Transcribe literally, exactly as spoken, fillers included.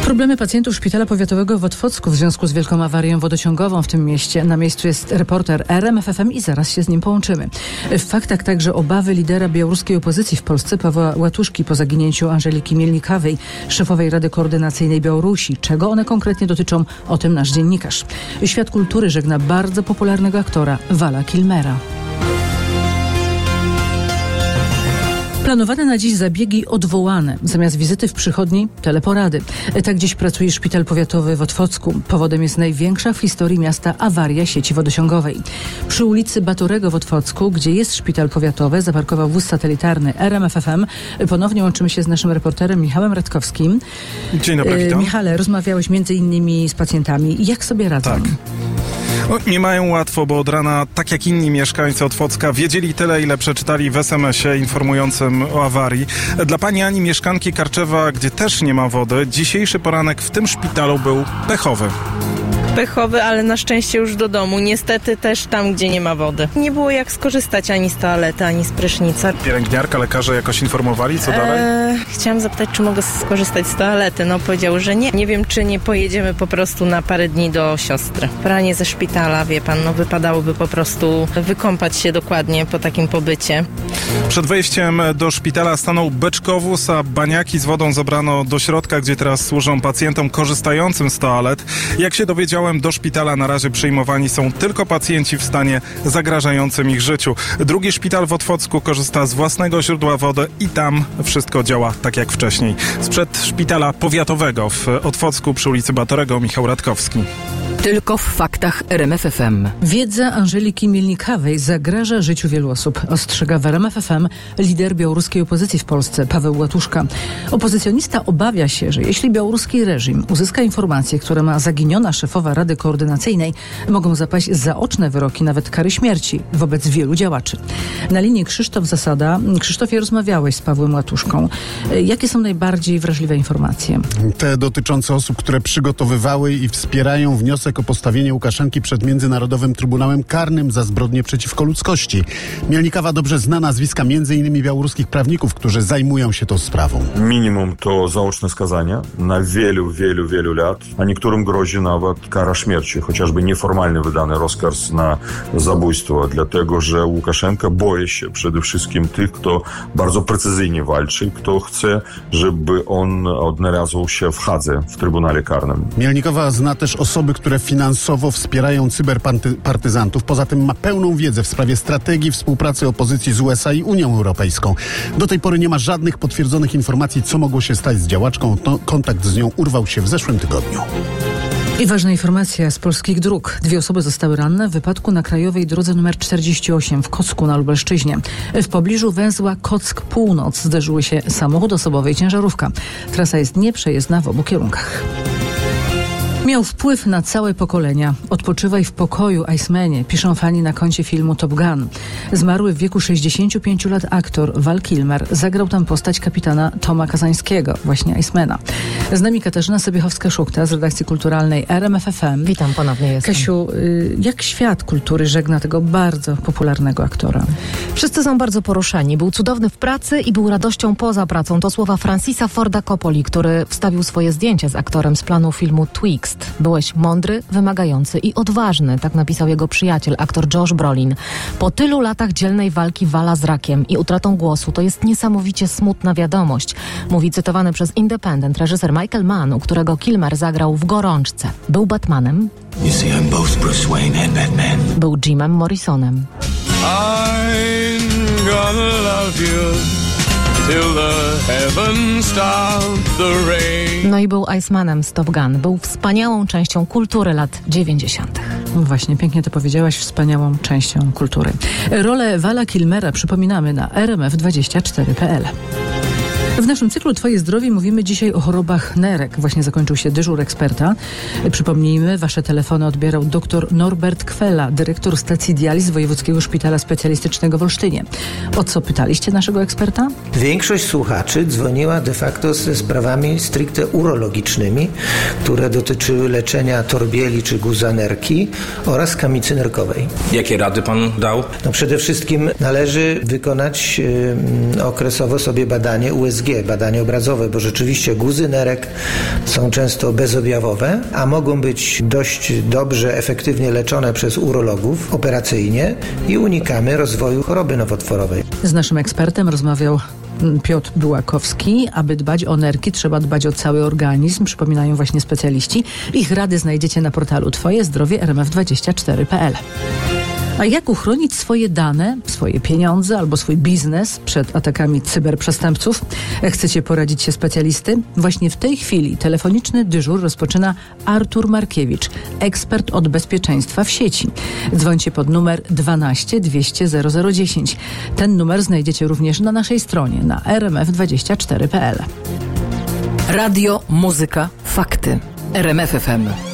Problemy pacjentów Szpitala Powiatowego w Otwocku w związku z wielką awarią wodociągową w tym mieście. Na miejscu jest reporter R M F F M i zaraz się z nim połączymy. W faktach także obawy lidera białoruskiej opozycji w Polsce Pawła Łatuszki po zaginięciu Anżeliki Mielnikowej, szefowej Rady Koordynacyjnej Białorusi. Czego one konkretnie dotyczą? O tym nasz dziennikarz. Świat kultury żegna bardzo popularnego aktora Vala Kilmera. Planowane na dziś zabiegi odwołane. Zamiast wizyty w przychodni teleporady. Tak dziś pracuje Szpital Powiatowy w Otwocku. Powodem jest największa w historii miasta awaria sieci wodociągowej. Przy ulicy Batorego w Otwocku, gdzie jest Szpital Powiatowy, zaparkował wóz satelitarny R M F F M. Ponownie łączymy się z naszym reporterem Michałem Radkowskim. Dzień dobry, witam. Michale, rozmawiałeś między innymi z pacjentami. Jak sobie radzą? Tak. No, nie mają łatwo, bo od rana, tak jak inni mieszkańcy Otwocka, wiedzieli tyle, ile przeczytali w es em esie informującym o awarii. Dla pani Ani, mieszkanki Karczewa, gdzie też nie ma wody, dzisiejszy poranek w tym szpitalu był pechowy. Pechowy, ale na szczęście już do domu. Niestety też tam, gdzie nie ma wody. Nie było jak skorzystać ani z toalety, ani z prysznica. Pielęgniarka, lekarze jakoś informowali, co dalej? Eee, chciałam zapytać, czy mogę skorzystać z toalety. No powiedział, że nie. Nie wiem, czy nie pojedziemy po prostu na parę dni do siostry. Pranie ze szpitala, wie pan, no wypadałoby po prostu wykąpać się dokładnie po takim pobycie. Przed wejściem do szpitala stanął beczkowóz, a baniaki z wodą zabrano do środka, gdzie teraz służą pacjentom korzystającym z toalet. Jak się dowiedziałem, do szpitala na razie przyjmowani są tylko pacjenci w stanie zagrażającym ich życiu. Drugi szpital w Otwocku korzysta z własnego źródła wody i tam wszystko działa tak jak wcześniej. Sprzed Szpitala Powiatowego w Otwocku przy ulicy Batorego Michał Radkowski. Tylko w faktach R M F F M. Wiedza Anżeliki Mielnikowej zagraża życiu wielu osób. Ostrzega w R M F F M lider białoruskiej opozycji w Polsce Paweł Łatuszka. Opozycjonista obawia się, że jeśli białoruski reżim uzyska informacje, które ma zaginiona szefowa Rady Koordynacyjnej, mogą zapaść zaoczne wyroki, nawet kary śmierci wobec wielu działaczy. Na linii Krzysztof Zasada. Krzysztofie, rozmawiałeś z Pawłem Łatuszką. Jakie są najbardziej wrażliwe informacje? Te dotyczące osób, które przygotowywały i wspierają wniosek o postawienie Łukaszenki przed Międzynarodowym Trybunałem Karnym za zbrodnie przeciwko ludzkości. Mielnikowa dobrze zna nazwiska między innymi białoruskich prawników, którzy zajmują się tą sprawą. Minimum to zaoczne skazanie na wielu, wielu, wielu lat, a niektórym grozi nawet kara śmierci, chociażby nieformalnie wydany rozkaz na zabójstwo, dlatego że Łukaszenka boi się przede wszystkim tych, kto bardzo precyzyjnie walczy, kto chce, żeby on odnalazł się w Hadze, w Trybunale Karnym. Mielnikowa zna też osoby, które finansowo wspierają cyberpartyzantów. Poza tym ma pełną wiedzę w sprawie strategii współpracy opozycji z U S A i Unią Europejską. Do tej pory nie ma żadnych potwierdzonych informacji, co mogło się stać z działaczką. To kontakt z nią urwał się w zeszłym tygodniu. I ważna informacja z polskich dróg. Dwie osoby zostały ranne w wypadku na krajowej drodze nr czterdzieści osiem w Kocku na Lubelszczyźnie. W pobliżu węzła Kock Północ zderzyły się samochód osobowy i ciężarówka. Trasa jest nieprzejezdna w obu kierunkach. Miał wpływ na całe pokolenia. Odpoczywaj w pokoju, Icemanie, piszą fani na koncie filmu Top Gun. Zmarły w wieku sześćdziesięciu pięciu lat aktor Val Kilmer zagrał tam postać kapitana Toma Kazańskiego, właśnie Icemana. Z nami Katarzyna Sobiechowska-Szukta z redakcji kulturalnej R M F F M. Witam, ponownie jestem. Kasiu, jak świat kultury żegna tego bardzo popularnego aktora? Wszyscy są bardzo poruszeni. Był cudowny w pracy i był radością poza pracą. To słowa Francisa Forda Coppoli, który wstawił swoje zdjęcie z aktorem z planu filmu Twixt. Byłeś mądry, wymagający i odważny, tak napisał jego przyjaciel, aktor Josh Brolin. Po tylu latach dzielnej walki Vala z rakiem i utratą głosu, to jest niesamowicie smutna wiadomość, mówi cytowany przez Independent reżyser Michael Mann, u którego Kilmer zagrał w Gorączce. Był Batmanem, You see, I'm both Bruce Wayne and Batman. Był Jimem Morrisonem. I'm gonna love you till the heavens stop the rain. No i był Icemanem z Top Gun. Był wspaniałą częścią kultury lat dziewięćdziesiątych. Właśnie, pięknie to powiedziałaś, wspaniałą częścią kultury. Rolę Vala Kilmera przypominamy na r m f dwadzieścia cztery kropka p l. W naszym cyklu Twoje zdrowie mówimy dzisiaj o chorobach nerek. Właśnie zakończył się dyżur eksperta. Przypomnijmy, wasze telefony odbierał dr Norbert Kwela, dyrektor stacji dializ Wojewódzkiego Szpitala Specjalistycznego w Olsztynie. O co pytaliście naszego eksperta? Większość słuchaczy dzwoniła de facto ze sprawami stricte urologicznymi, które dotyczyły leczenia torbieli czy guza nerki oraz kamicy nerkowej. Jakie rady pan dał? No przede wszystkim należy wykonać yy, okresowo sobie badanie U S G G, badanie obrazowe, bo rzeczywiście guzy nerek są często bezobjawowe, a mogą być dość dobrze, efektywnie leczone przez urologów operacyjnie i unikamy rozwoju choroby nowotworowej. Z naszym ekspertem rozmawiał Piotr Bułakowski. Aby dbać o nerki, trzeba dbać o cały organizm, przypominają właśnie specjaliści. Ich rady znajdziecie na portalu twoje zdrowie r m f dwadzieścia cztery kropka p l. A jak uchronić swoje dane, swoje pieniądze albo swój biznes przed atakami cyberprzestępców? Chcecie poradzić się specjalisty? Właśnie w tej chwili telefoniczny dyżur rozpoczyna Artur Markiewicz, ekspert od bezpieczeństwa w sieci. Dzwońcie pod numer dwanaście dwieście zero zero dziesięć. Ten numer znajdziecie również na naszej stronie na r m f dwadzieścia cztery kropka p l. Radio, muzyka, fakty. R M F F M.